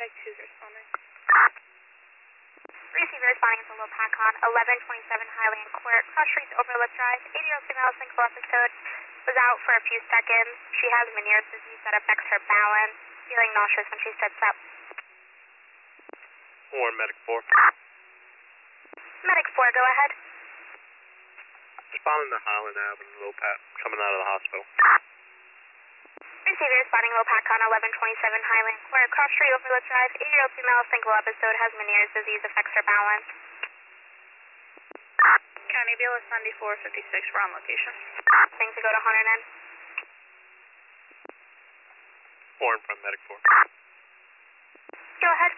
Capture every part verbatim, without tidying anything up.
Medic two's responding. Receiver responding to Low Pacon, eleven twenty-seven Highland Court, Cross Streets, Overlook Drive, eighty-year-old female, single episode, was out for a few seconds. She has Meniere's disease that affects her balance, feeling nauseous when she sits up. Or Medic four. Medic four, go ahead. Responding to Highland Avenue, Low Pat, coming out of the hospital. Receiver responding Low Pacon, eleven twenty-seven Highland Court, Cross Street, Overlook Drive, eighty-year-old female, single episode, has Meniere's disease, affects her balance. County B L S ninety-four fifty-six, we're on location. Things to go to Hunter then. Or in front, Medic four. Go ahead.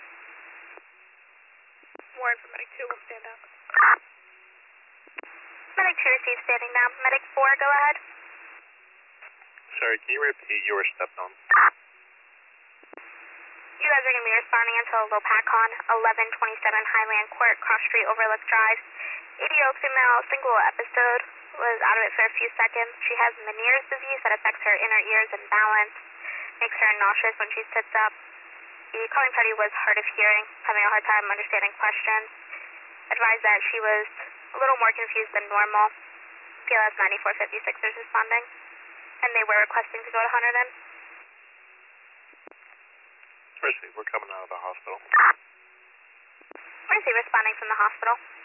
Warren from Medic two will stand up. Medic two receives standing down. Medic four, go ahead. Sorry, can you repeat your step down? You guys are going to be responding until Low Pacon, eleven twenty-seven Highland Court, Cross Street, Overlook Drive. eighty-year-old female, single episode, was out of it for a few seconds. She has Meniere's disease that affects her inner ears and balance, makes her nauseous when she sits up. The calling party was hard of hearing, having a hard time understanding questions. Advised that she was a little more confused than normal. P L S ninety-four fifty-six is responding, and they were requesting to go to Hunter then. Receive, we're coming out of the hospital. Receive responding from the hospital.